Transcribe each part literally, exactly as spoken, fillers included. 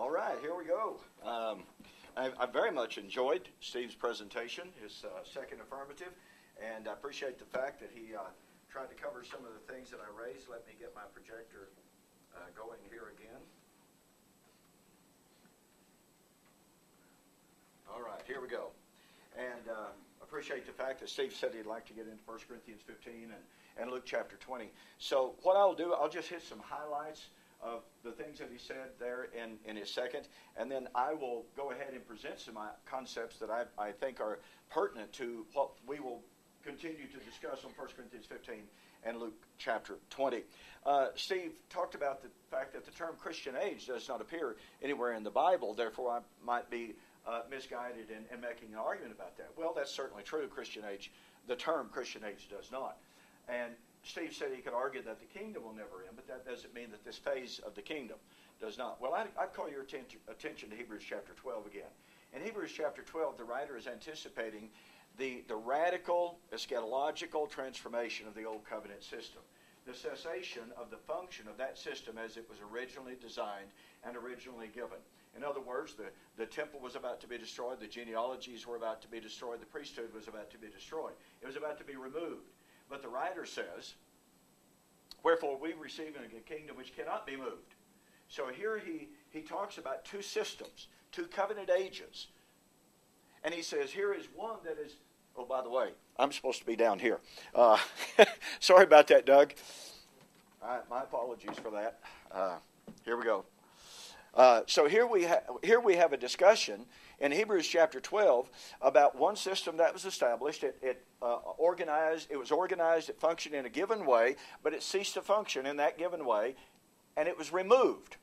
All right, here we go. Um, I, I very much enjoyed Steve's presentation, his uh, second affirmative, and I appreciate the fact that he uh, tried to cover some of the things that I raised. Let me get my projector uh, going here again. All right, here we go. And uh, appreciate the fact that Steve said he'd like to get into First Corinthians fifteen and, and Luke chapter twenty. So what I'll do, I'll just hit some highlights of the things that he said there in, in his second, and then I will go ahead and present some concepts that I, I think are pertinent to what we will continue to discuss on First Corinthians fifteen and Luke chapter twenty. Uh, Steve talked about the fact that the term Christian age does not appear anywhere in the Bible, therefore I might be uh, misguided in, in making an argument about that. Well, that's certainly true. Christian age, the term Christian age does not. And Steve said he could argue that the kingdom will never end, but that doesn't mean that this phase of the kingdom does not. Well, I'd, I'd call your attention, attention to Hebrews chapter twelve again. In Hebrews chapter twelve, the writer is anticipating the, the radical eschatological transformation of the old covenant system, the cessation of the function of that system as it was originally designed and originally given. In other words, the, the temple was about to be destroyed, the genealogies were about to be destroyed, the priesthood was about to be destroyed. It was about to be removed. But the writer says, wherefore we receive a kingdom which cannot be moved. So here he, he talks about two systems, two covenant ages. And he says, here is one that is, oh, by the way, I'm supposed to be down here. Uh, sorry about that, Doug. All right, my apologies for that. Uh, here we go. Uh, so here we, ha- here we have a discussion in Hebrews chapter twelve about one system that was established. It, it uh, organized. It was organized. It functioned in a given way, but it ceased to function in that given way, and it was removed.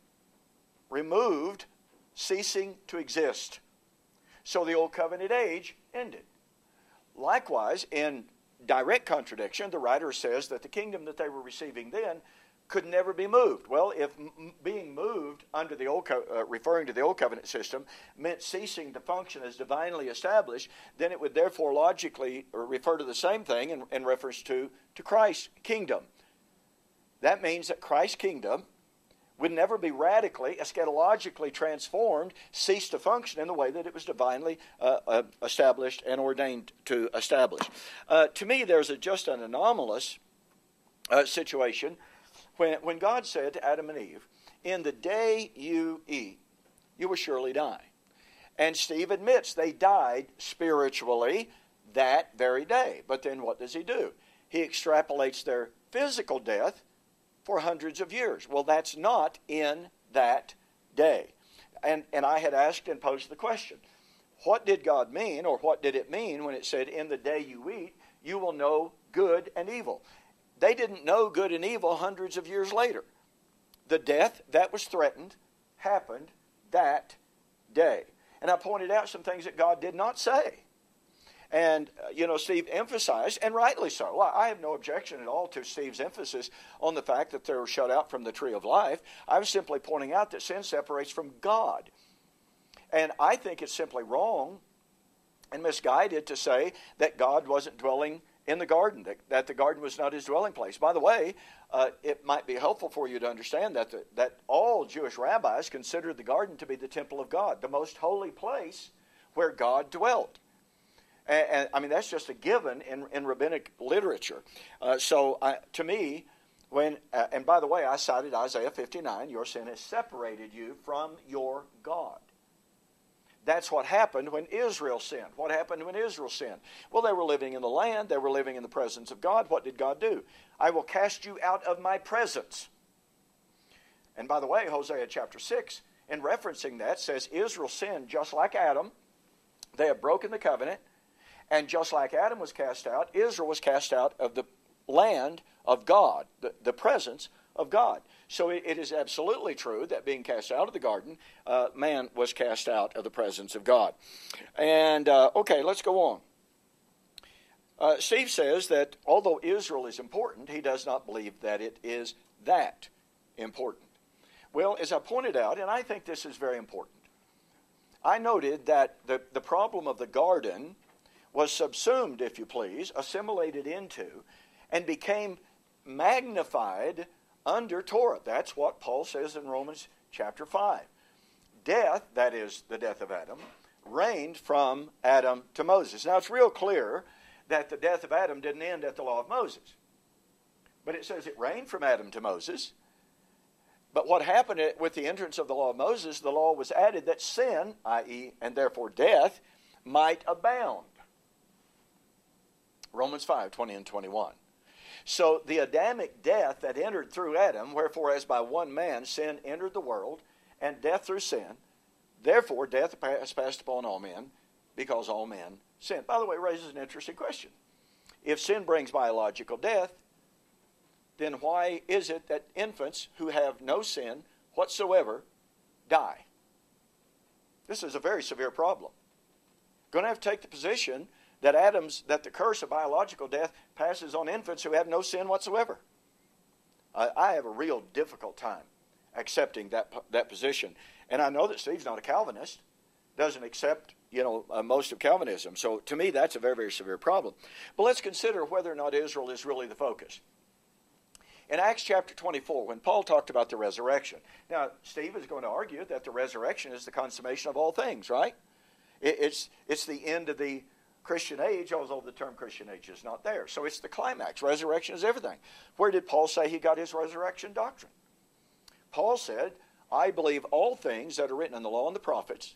Removed, ceasing to exist. So the old covenant age ended. Likewise, in direct contradiction, the writer says that the kingdom that they were receiving then could never be moved. Well, if m- being moved under the old, co- uh, referring to the old covenant system, meant ceasing to function as divinely established, then it would therefore logically refer to the same thing in, in reference to, to Christ's kingdom. That means that Christ's kingdom would never be radically, eschatologically transformed, cease to function in the way that it was divinely uh, uh, established and ordained to establish. Uh, to me, there's a, just an anomalous uh, situation When, when God said to Adam and Eve, in the day you eat, you will surely die. And Steve admits they died spiritually that very day. But then what does he do? He extrapolates their physical death for hundreds of years. Well, that's not in that day. And, and I had asked and posed the question, what did God mean, or what did it mean when it said, in the day you eat, you will know good and evil? They didn't know good and evil hundreds of years later. The death that was threatened happened that day. And I pointed out some things that God did not say. And, uh, you know, Steve emphasized, and rightly so, I have no objection at all to Steve's emphasis on the fact that they were shut out from the tree of life. I was simply pointing out that sin separates from God. And I think it's simply wrong and misguided to say that God wasn't dwelling in the garden, that, that the garden was not his dwelling place. By the way, uh, it might be helpful for you to understand that the, that all Jewish rabbis considered the garden to be the temple of God, the most holy place where God dwelt. And, and I mean, that's just a given in, in rabbinic literature. Uh, so I, to me, when, uh, and by the way, I cited Isaiah fifty-nine, your sin has separated you from your God. That's what happened when Israel sinned. What happened when Israel sinned? Well, they were living in the land. They were living in the presence of God. What did God do? I will cast you out of my presence. And by the way, Hosea chapter six, in referencing that, says Israel sinned just like Adam. They have broken the covenant. And just like Adam was cast out, Israel was cast out of the land of God, the, the presence of God. So it, it is absolutely true that being cast out of the garden, uh, man was cast out of the presence of God. And, uh, okay, let's go on. Uh, Steve says that although Israel is important, he does not believe that it is that important. Well, as I pointed out, and I think this is very important, I noted that the, the problem of the garden was subsumed, if you please, assimilated into, and became magnified under Torah. That's what Paul says in Romans chapter five. death, that is the death of Adam, reigned from Adam to Moses. Now it's real clear that the death of Adam didn't end at the law of Moses. But it says it reigned from Adam to Moses. But what happened with the entrance of the law of Moses, the law was added that sin, that is, and therefore death, might abound. Romans five, twenty and twenty-one. So the Adamic death that entered through Adam, wherefore as by one man sin entered the world, and death through sin, therefore death has passed upon all men, because all men sin. By the way, it raises an interesting question. If sin brings biological death, then why is it that infants who have no sin whatsoever die? This is a very severe problem. Going to have to take the position that Adam's that the curse of biological death passes on infants who have no sin whatsoever. Uh, I have a real difficult time accepting that that position, and I know that Steve's not a Calvinist, doesn't accept you know uh, most of Calvinism. So to me, that's a very very severe problem. But let's consider whether or not Israel is really the focus. In Acts chapter twenty-four, when Paul talked about the resurrection, now Steve is going to argue that the resurrection is the consummation of all things, right? It, it's it's the end of the Christian age, although the term Christian age is not there. So it's the climax. Resurrection is everything. Where did Paul say he got his resurrection doctrine? Paul said, I believe all things that are written in the law and the prophets,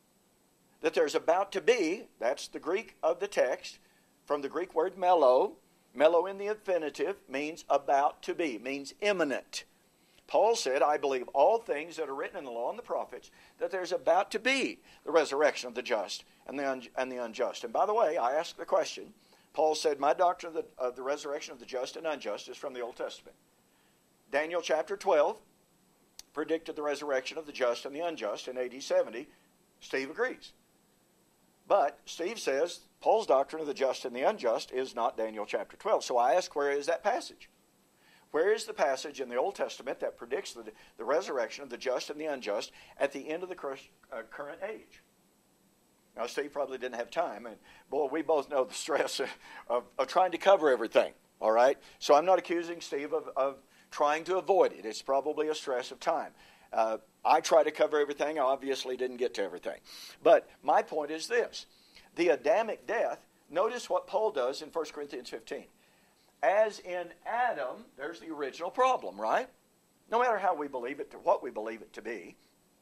that there's about to be, that's the Greek of the text, from the Greek word melo, melo in the infinitive means about to be, means imminent. Paul said, I believe all things that are written in the law and the prophets, that there's about to be the resurrection of the just and the, un- and the unjust. And by the way, I asked the question, Paul said, my doctrine of the, of the resurrection of the just and unjust is from the Old Testament. Daniel chapter twelve predicted the resurrection of the just and the unjust in A D seventy. Steve agrees. But Steve says, Paul's doctrine of the just and the unjust is not Daniel chapter twelve. So I ask, where is that passage? Where is the passage in the Old Testament that predicts the, the resurrection of the just and the unjust at the end of the uh, current age? Now, Steve probably didn't have time, and boy, we both know the stress of, of, of trying to cover everything, all right? So I'm not accusing Steve of, of trying to avoid it. It's probably a stress of time. Uh, I try to cover everything. I obviously didn't get to everything. But my point is this. The Adamic death, notice what Paul does in First Corinthians fifteen. As in Adam, there's the original problem, right? No matter how we believe it, to what we believe it to be.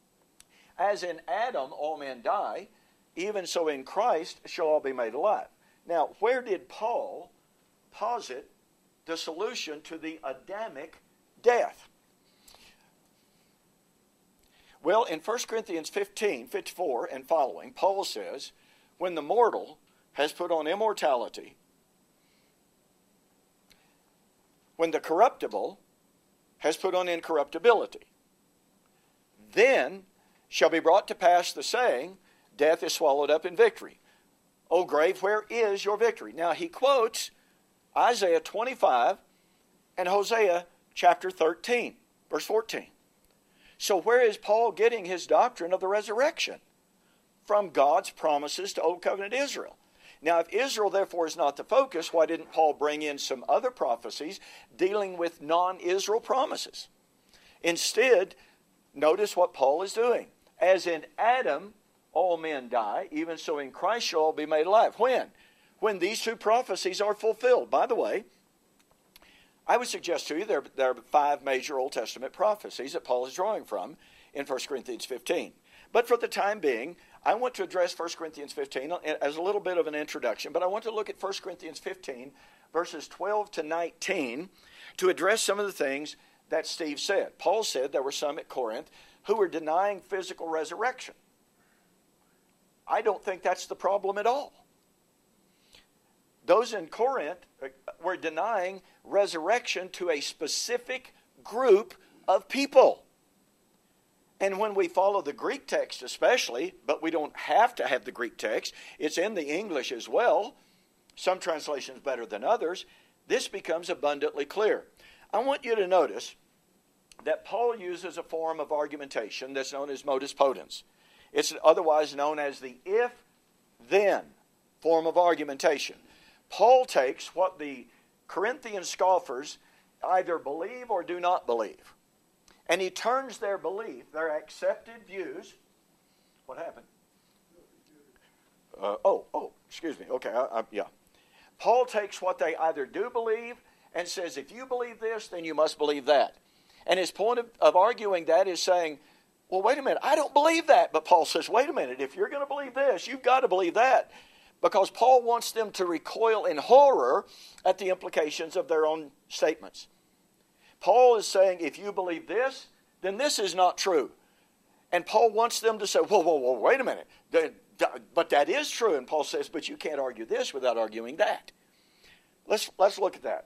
As in Adam, all men die, even so in Christ shall all be made alive. Now, where did Paul posit the solution to the Adamic death? Well, in First Corinthians fifteen, fifty-four and following, Paul says, when the mortal has put on immortality, when the corruptible has put on incorruptibility, then shall be brought to pass the saying, death is swallowed up in victory. O grave, where is your victory? Now he quotes Isaiah twenty-five and Hosea chapter thirteen, verse fourteen. So where is Paul getting his doctrine of the resurrection? From God's promises to Old Covenant Israel. Now, if Israel, therefore, is not the focus, why didn't Paul bring in some other prophecies dealing with non-Israel promises? Instead, notice what Paul is doing. As in Adam, all men die, even so in Christ shall all be made alive. When? When these two prophecies are fulfilled. By the way, I would suggest to you there, there are five major Old Testament prophecies that Paul is drawing from in First Corinthians fifteen. But for the time being, I want to address First Corinthians fifteen as a little bit of an introduction, but I want to look at First Corinthians fifteen, verses twelve to nineteen, to address some of the things that Steve said. Paul said there were some at Corinth who were denying physical resurrection. I don't think that's the problem at all. Those in Corinth were denying resurrection to a specific group of people. And when we follow the Greek text especially, but we don't have to have the Greek text, it's in the English as well, some translations better than others, this becomes abundantly clear. I want you to notice that Paul uses a form of argumentation that's known as modus potens. It's otherwise known as the if-then form of argumentation. Paul takes what the Corinthian scoffers either believe or do not believe, and he turns their belief, their accepted views, What happened? Uh, oh, oh, excuse me. Okay, I, I, yeah. Paul takes what they either do believe and says, if you believe this, then you must believe that. And his point of, of arguing that is saying, well, wait a minute, I don't believe that. But Paul says, wait a minute, if you're going to believe this, you've got to believe that. Because Paul wants them to recoil in horror at the implications of their own statements. Paul is saying, if you believe this, then this is not true. And Paul wants them to say, whoa, whoa, whoa, wait a minute. But that is true. And Paul says, but you can't argue this without arguing that. Let's, let's look at that.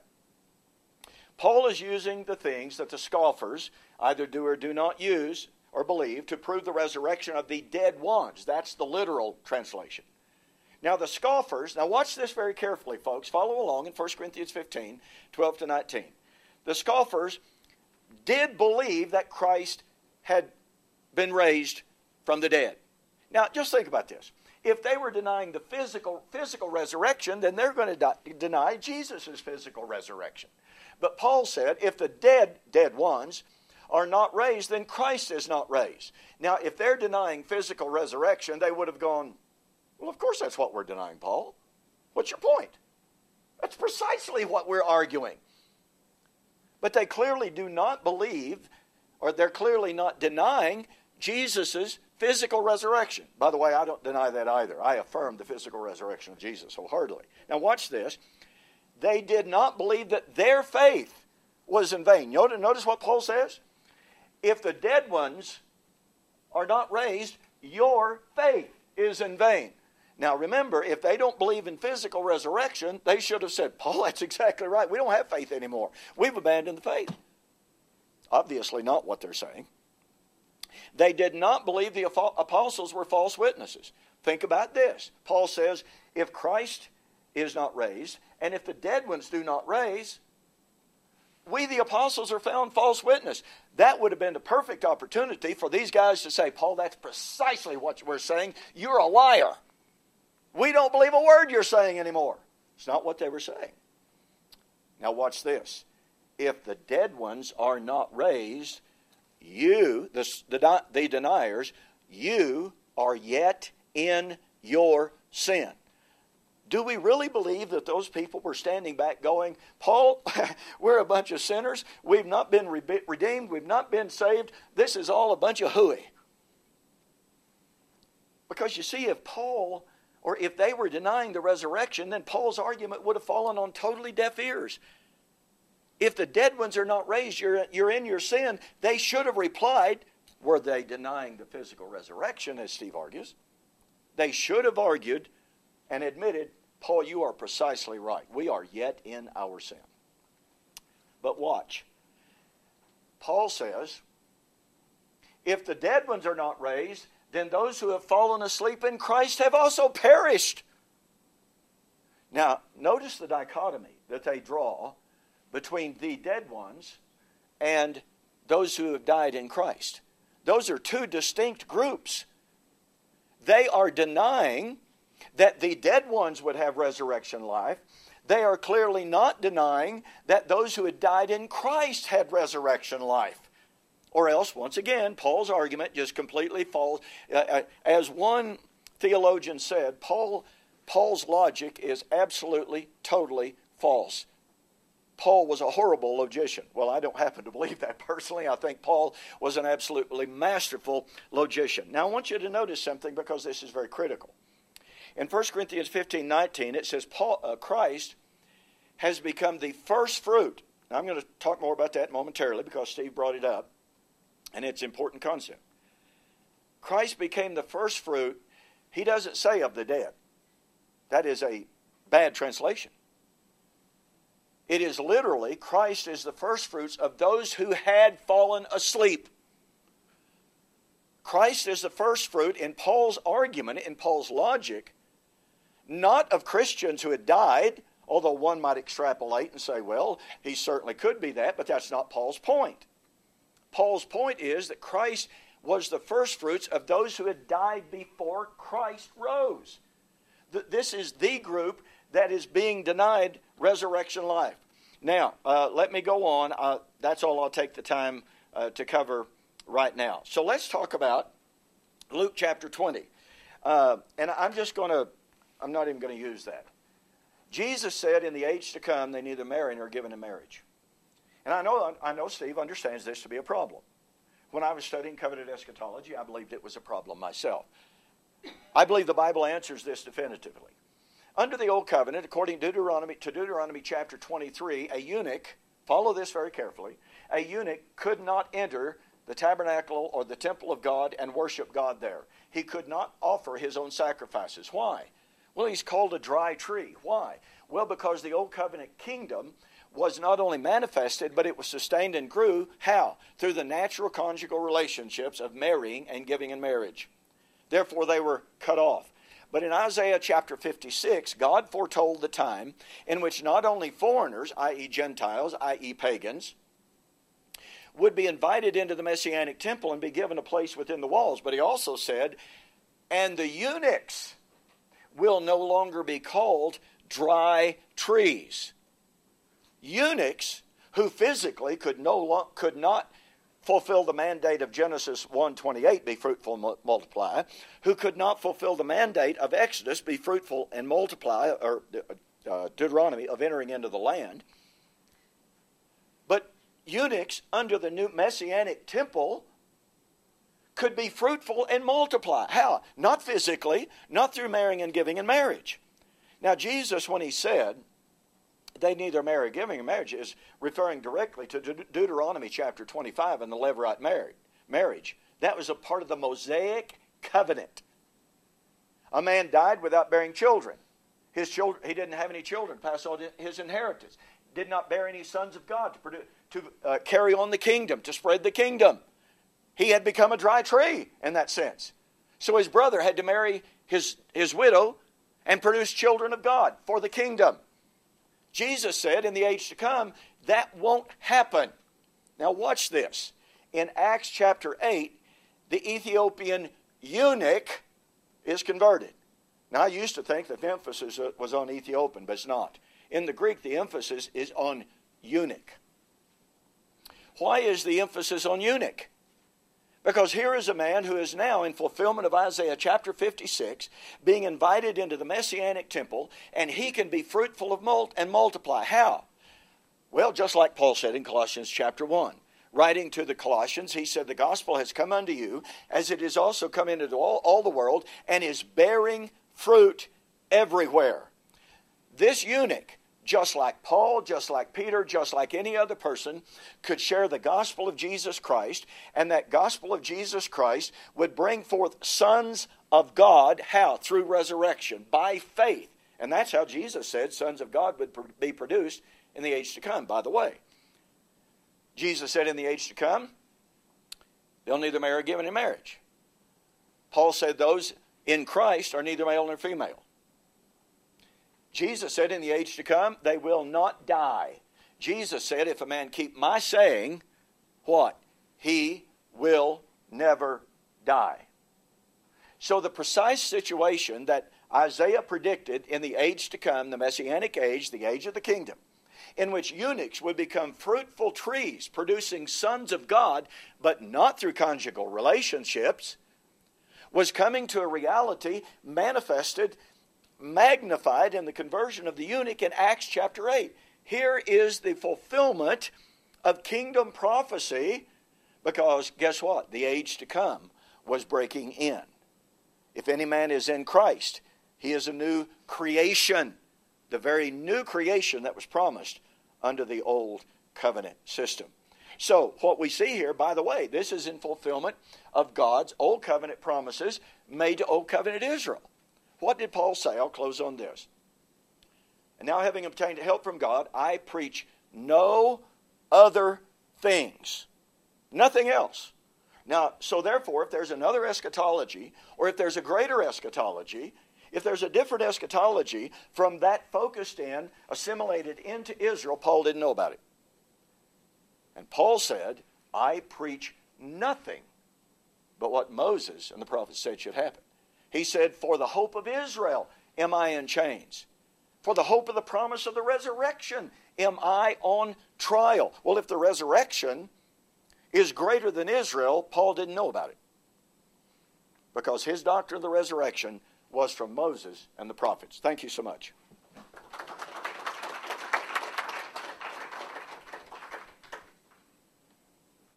Paul is using the things that the scoffers either do or do not use or believe to prove the resurrection of the dead ones. That's the literal translation. Now the scoffers, now watch this very carefully, folks. Follow along in First Corinthians fifteen, twelve to nineteen. The scoffers did believe that Christ had been raised from the dead. Now, just think about this. If they were denying the physical physical resurrection, then they're going to di- deny Jesus' physical resurrection. But Paul said, if the dead, dead ones are not raised, then Christ is not raised. Now, if they're denying physical resurrection, they would have gone, well, of course that's what we're denying, Paul. What's your point? That's precisely what we're arguing. But they clearly do not believe, or they're clearly not denying Jesus' physical resurrection. By the way, I don't deny that either. I affirm the physical resurrection of Jesus wholeheartedly. Now watch this. They did not believe that their faith was in vain. Notice what Paul says. If the dead ones are not raised, your faith is in vain. Now remember, if they don't believe in physical resurrection, they should have said, Paul, that's exactly right. We don't have faith anymore. We've abandoned the faith. Obviously not what they're saying. They did not believe the apostles were false witnesses. Think about this. Paul says, if Christ is not raised, and if the dead ones do not raise, we the apostles are found false witness. That would have been the perfect opportunity for these guys to say, Paul, that's precisely what we're saying. You're a liar. We don't believe a word you're saying anymore. It's not what they were saying. Now watch this. If the dead ones are not raised, you, the, the, the deniers, you are yet in your sin. Do we really believe that those people were standing back going, Paul, we're a bunch of sinners. We've not been re- redeemed. We've not been saved. This is all a bunch of hooey. Because you see, if Paul, or if they were denying the resurrection, then Paul's argument would have fallen on totally deaf ears. If the dead ones are not raised, you're, you're in your sin. They should have replied, were they denying the physical resurrection, as Steve argues? They should have argued and admitted, Paul, you are precisely right. We are yet in our sin. But watch. Paul says, if the dead ones are not raised, then those who have fallen asleep in Christ have also perished. Now, notice the dichotomy that they draw between the dead ones and those who have died in Christ. Those are two distinct groups. They are denying that the dead ones would have resurrection life. They are clearly not denying that those who had died in Christ had resurrection life. Or else, once again, Paul's argument just completely falls. Uh, as one theologian said, Paul, Paul's logic is absolutely, totally false. Paul was a horrible logician. Well, I don't happen to believe that personally. I think Paul was an absolutely masterful logician. Now, I want you to notice something because this is very critical. In First Corinthians fifteen nineteen, it says, Paul, uh, Christ has become the first fruit. Now, I'm going to talk more about that momentarily because Steve brought it up, and it's an important concept. Christ became the first fruit, he doesn't say of the dead. That is a bad translation. It is literally, Christ is the first fruits of those who had fallen asleep. Christ is the first fruit in Paul's argument, in Paul's logic, not of Christians who had died, although one might extrapolate and say, well, he certainly could be that, but that's not Paul's point. Paul's point is that Christ was the first fruits of those who had died before Christ rose. This is the group that is being denied resurrection life. Now, uh, let me go on. Uh, that's all I'll take the time uh, to cover right now. So let's talk about Luke chapter twenty. Uh, and I'm just going to, I'm not even going to use that. Jesus said in the age to come, they neither marry nor are given in marriage. And I know, I know Steve understands this to be a problem. When I was studying covenant eschatology, I believed it was a problem myself. I believe the Bible answers this definitively. Under the Old Covenant, according to Deuteronomy, to Deuteronomy chapter twenty-three, a eunuch, follow this very carefully, a eunuch could not enter the tabernacle or the temple of God and worship God there. He could not offer his own sacrifices. Why? Well, he's called a dry tree. Why? Well, because the Old Covenant kingdom was not only manifested, but it was sustained and grew. How? Through the natural conjugal relationships of marrying and giving in marriage. Therefore, they were cut off. But in Isaiah chapter fifty-six, God foretold the time in which not only foreigners, that is Gentiles, that is pagans, would be invited into the Messianic temple and be given a place within the walls. But he also said, and the eunuchs will no longer be called dry trees. Eunuchs who physically could no lo- could not fulfill the mandate of Genesis one twenty-eight, be fruitful and multiply, who could not fulfill the mandate of Exodus, be fruitful and multiply, or uh, Deuteronomy, of entering into the land. But eunuchs under the new Messianic temple could be fruitful and multiply. How? Not physically, not through marrying and giving in marriage. Now Jesus, when he said they neither marry giving in marriage, is referring directly to De- Deuteronomy chapter twenty-five and the Levirate marriage. marriage. That was a part of the Mosaic covenant. A man died without bearing children. His children, he didn't have any children to pass on his inheritance. Did not bear any sons of God to, produce, to uh, carry on the kingdom, to spread the kingdom. He had become a dry tree in that sense. So his brother had to marry his, his widow and produce children of God for the kingdom. Jesus said in the age to come, that won't happen. Now watch this. In Acts chapter eight, the Ethiopian eunuch is converted. Now I used to think that the emphasis was on Ethiopian, but it's not. In the Greek, the emphasis is on eunuch. Why is the emphasis on eunuch? Because here is a man who is now in fulfillment of Isaiah chapter fifty-six, being invited into the Messianic temple, and he can be fruitful of mul- and multiply. How? Well, just like Paul said in Colossians chapter one. Writing to the Colossians, he said, the gospel has come unto you, as it is also come into all, all the world, and is bearing fruit everywhere. This eunuch, just like Paul, just like Peter, just like any other person, could share the gospel of Jesus Christ, and that gospel of Jesus Christ would bring forth sons of God. How? Through resurrection, by faith. And that's how Jesus said sons of God would be produced in the age to come, by the way. Jesus said in the age to come, they'll neither marry or give in marriage. Paul said those in Christ are neither male nor female. Jesus said in the age to come, they will not die. Jesus said, if a man keep my saying, what? He will never die. So the precise situation that Isaiah predicted in the age to come, the Messianic age, the age of the kingdom, in which eunuchs would become fruitful trees, producing sons of God, but not through conjugal relationships, was coming to a reality manifested, magnified in the conversion of the eunuch in Acts chapter eight. Here is the fulfillment of kingdom prophecy, because guess what? The age to come was breaking in. If any man is in Christ, he is a new creation. The very new creation that was promised under the old covenant system. So what we see here, by the way, this is in fulfillment of God's old covenant promises made to old covenant Israel. What did Paul say? I'll close on this. And now having obtained help from God, I preach no other things. Nothing else. Now, so therefore, if there's another eschatology, or if there's a greater eschatology, if there's a different eschatology from that focused in, assimilated into Israel, Paul didn't know about it. And Paul said, I preach nothing but what Moses and the prophets said should happen. He said, for the hope of Israel am I in chains. For the hope of the promise of the resurrection am I on trial. Well, if the resurrection is greater than Israel, Paul didn't know about it. because his doctrine of the resurrection was from Moses and the prophets. Thank you so much.